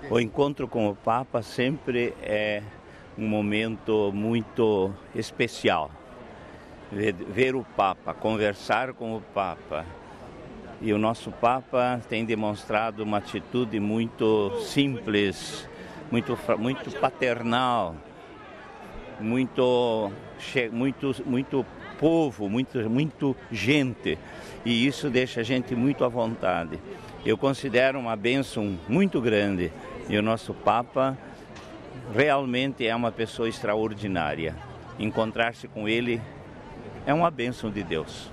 O encontro com o Papa sempre é um momento muito especial. Ver o Papa, conversar com o Papa. E o nosso Papa tem demonstrado uma atitude muito simples, muito paternal, muito povo, muito gente. E isso deixa a gente muito à vontade. Eu considero uma bênção muito grande. E o nosso Papa realmente é uma pessoa extraordinária. Encontrar-se com ele é uma bênção de Deus.